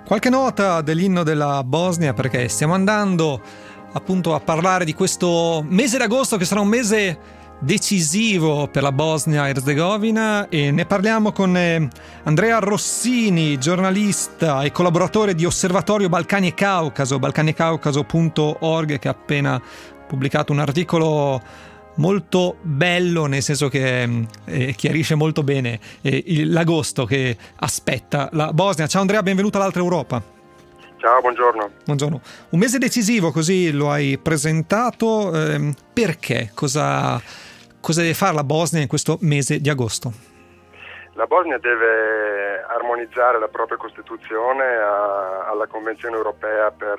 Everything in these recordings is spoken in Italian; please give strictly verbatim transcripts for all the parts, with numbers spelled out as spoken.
Qualche nota dell'inno della Bosnia, perché stiamo andando appunto a parlare di questo mese d'agosto che sarà un mese decisivo per la Bosnia-Erzegovina, e ne parliamo con eh, Andrea Rossini, giornalista e collaboratore di Osservatorio Balcani e Caucaso, balcani e caucaso punto org, che ha appena pubblicato un articolo molto bello, nel senso che eh, chiarisce molto bene eh, il, l'agosto che aspetta la Bosnia. Ciao Andrea, benvenuto all'Altra Europa. Ciao, buongiorno. Buongiorno. Un mese decisivo, così lo hai presentato. Eh, perché? Cosa, cosa deve fare la Bosnia in questo mese di agosto? La Bosnia deve armonizzare la propria Costituzione a, alla Convenzione europea per,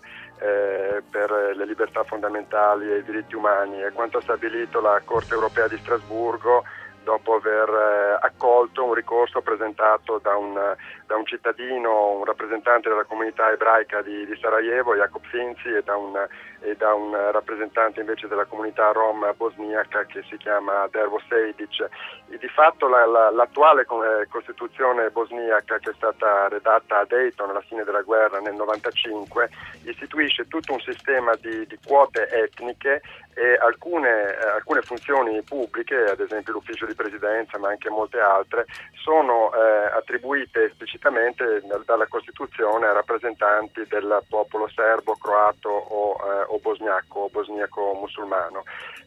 eh, per le libertà fondamentali e i diritti umani, e quanto ha stabilito la Corte europea di Strasburgo dopo aver eh, accolto un ricorso presentato da un, da un cittadino, un rappresentante della comunità ebraica di, di Sarajevo, Jakob Finci, e da, un, e da un rappresentante invece della comunità rom bosniaca che si chiama Dervo Sejdic. E di fatto la, la, l'attuale Costituzione bosniaca, che è stata redatta a Dayton alla fine della guerra nel novantacinque, istituisce tutto un sistema di, di quote etniche e alcune, eh, alcune funzioni pubbliche, ad esempio l'ufficio di presidenza, ma anche molte altre, sono eh, attribuite esplicitamente dalla Costituzione a rappresentanti del popolo serbo, croato o, eh, o bosniaco o bosniaco musulmano.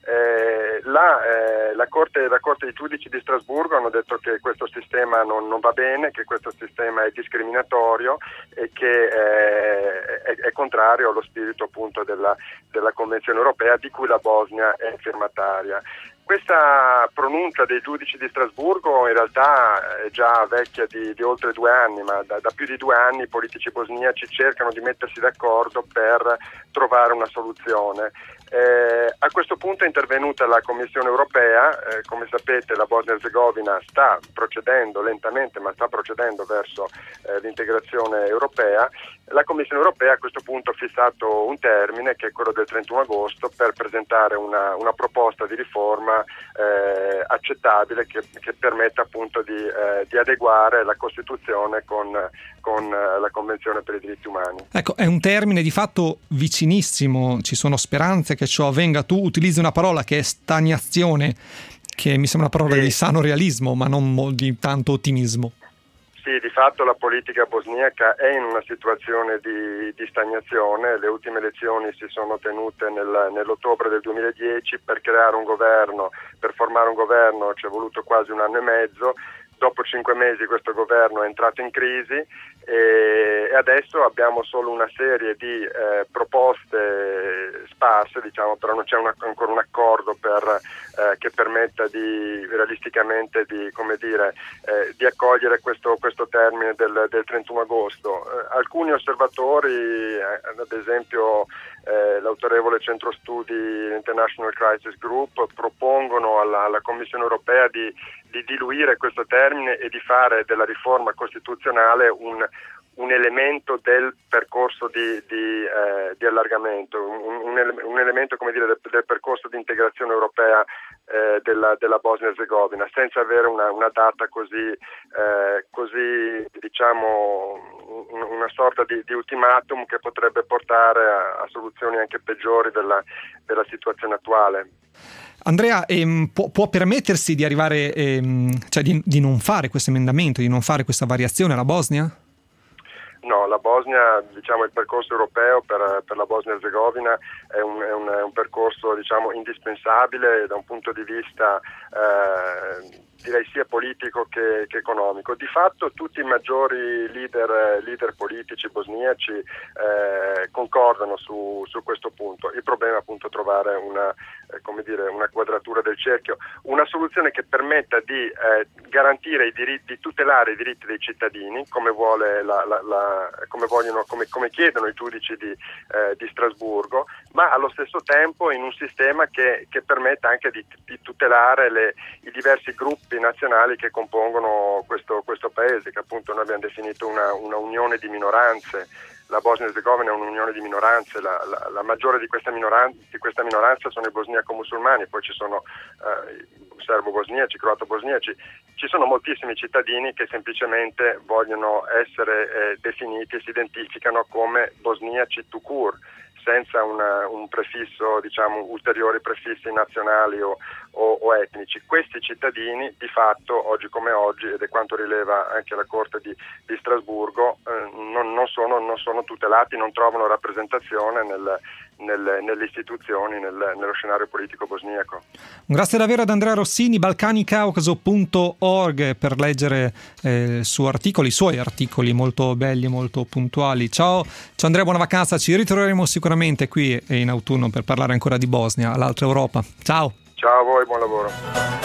Eh, la, eh, la, Corte, la Corte dei Giudici di Strasburgo hanno detto che questo sistema non, non va bene, che questo sistema è discriminatorio e che eh, è, è contrario allo spirito appunto della, della Convenzione europea, di cui la Bosnia è firmataria. Questa pronuncia dei giudici di Strasburgo in realtà è già vecchia di, di oltre due anni, ma da, da più di due anni i politici bosniaci cercano di mettersi d'accordo per trovare una soluzione. Eh, a questo punto è intervenuta la Commissione europea. Eh, come sapete, la Bosnia-Erzegovina sta procedendo lentamente, ma sta procedendo verso eh, l'integrazione europea. La Commissione europea a questo punto ha fissato un termine, che è quello del trentuno agosto, per presentare una, una proposta di riforma eh, accettabile che, che permetta appunto di, eh, di adeguare la Costituzione con, con eh, la Convenzione per i diritti umani. Ecco, è un termine di fatto vicinissimo, ci sono speranze che ciò avvenga. Tu utilizzi una parola che è stagnazione, che mi sembra una parola sì. di sano realismo, ma non di tanto ottimismo. Sì, di fatto la politica bosniaca è in una situazione di, di stagnazione. Le ultime elezioni si sono tenute nel, nell'ottobre del duemiladieci. Per creare un governo, per formare un governo ci è voluto quasi un anno e mezzo. Dopo cinque mesi questo governo è entrato in crisi e, e adesso abbiamo solo una serie di eh, proposte sparse, diciamo, però non c'è una, ancora un accordo per, eh, che permetta di realisticamente di, come dire, eh, di accogliere questo, questo termine del, del trentuno agosto. Eh, alcuni osservatori, eh, ad esempio eh, l'autorevole centro studi International Crisis Group, propongono alla, alla Commissione europea di, di diluire questo termine e di fare della riforma costituzionale un, un elemento del percorso di, di, eh, di allargamento, un, un, ele- un elemento, come dire, del, del percorso di integrazione europea eh, della, della Bosnia-Erzegovina, senza avere una, una data così, eh, così diciamo, un, una sorta di, di ultimatum che potrebbe portare a, a soluzioni anche peggiori della, della situazione attuale. Andrea, ehm, può, può permettersi di arrivare, ehm, cioè di, di non fare questo emendamento, di non fare questa variazione alla Bosnia? No, la Bosnia, diciamo, il percorso europeo per, per la Bosnia-Erzegovina è un, è, un, è un percorso, diciamo, indispensabile da un punto di vista eh, direi sia politico che, che economico. Di fatto tutti i maggiori leader, leader politici bosniaci eh, concordano su, su questo punto. Il problema è appunto trovare una, eh, come dire, una quadratura del cerchio, una soluzione che permetta di eh, garantire i diritti, tutelare i diritti dei cittadini, come vuole la, la, la come vogliono, come, come chiedono i giudici di, eh, di Strasburgo, ma allo stesso tempo in un sistema che, che permetta anche di, di tutelare le, i diversi gruppi nazionali che compongono questo, questo paese, che appunto noi abbiamo definito una, una unione di minoranze. la Bosnia Erzegovina è un'unione di minoranze, la, la, la maggiore di questa, minoranza, di questa minoranza sono i bosniaco-musulmani, poi ci sono eh, serbo-bosniaci, croato-bosniaci, ci sono moltissimi cittadini che semplicemente vogliono essere eh, definiti e si identificano come bosniaci tout court, senza una, un prefisso, diciamo, ulteriori prefissi nazionali o, o, o etnici. Questi cittadini di fatto, oggi come oggi, ed è quanto rileva anche la Corte di, di Strasburgo, eh, non, non, sono, non sono tutelati, non trovano rappresentazione nel, nel, nelle istituzioni, nel, nello scenario politico bosniaco. Grazie davvero ad Andrea Rossini, balcani caucaso punto org, per leggere eh, il suo articolo, i suoi articoli molto belli, molto puntuali. Ciao, ciao Andrea, buona vacanza, ci ritroveremo sicuramente qui in autunno per parlare ancora di Bosnia, l'altra Europa. Ciao. Ciao a voi, buon lavoro.